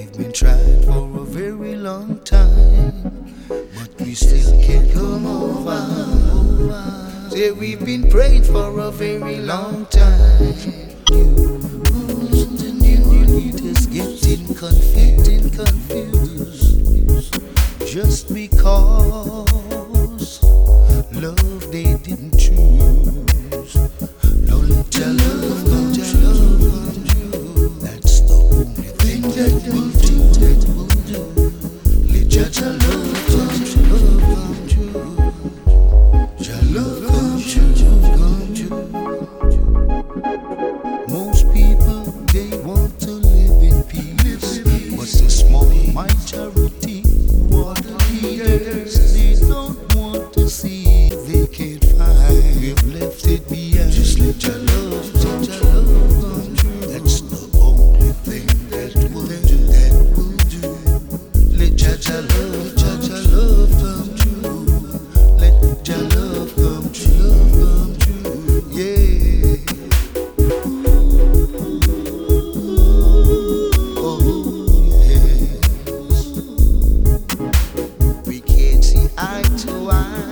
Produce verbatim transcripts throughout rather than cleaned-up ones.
We've been trying for a very long time, but we still can't come over. Say we've been praying for a very long time. Who's the new leaders getting confused, confused, just because love they didn't choose. No, let your love come true. That's the only thing that will do. Let your love come true. Your love come true, come true. Most people they want to live in peace, but the small majority who are the leaders, they don't want to see. They can't find. We've left it behind. Just let your love, let your love come true. That's the only thing that will do. That will do. Let your love, let your love come true. Let your love come true, come true. Yeah. Oh yes. We can't see eye to eye.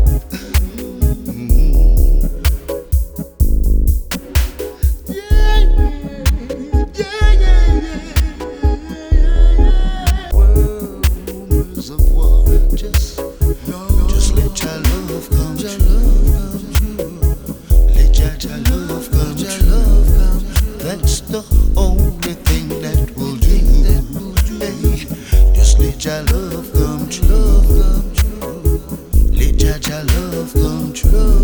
That's the only thing that will do. Hey, just let your love come true. Let your love come true.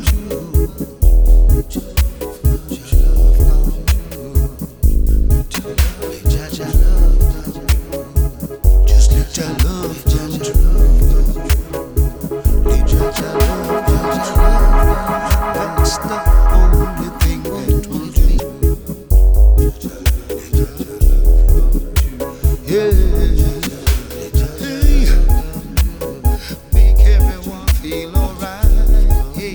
Let your love come true. Let your love come true. Just let your love come true. Let your love come true. That's the only thing that will do. Yeah, hey, make everyone feel alright. Hey,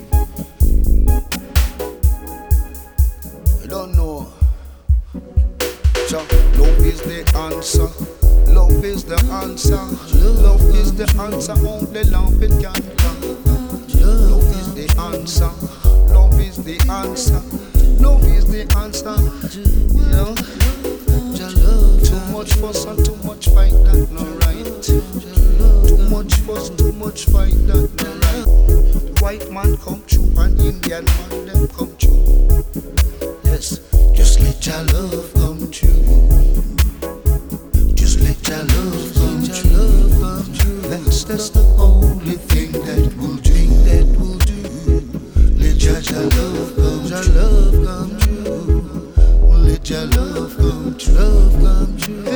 I don't know. So, love is the answer. Love is the answer. Love is the answer. Only love it can come. Love is the answer. Love is the answer. Love is the answer. You know? Too much fuss and too much fight, that no right. Too much fuss, too much fight, that no right. White man come true and Indian man them come true. Yes, just let your love come true. Just let your love come true. That's that's the only thing that will do. That will do. Let your love come true. Let your love come true. Come true.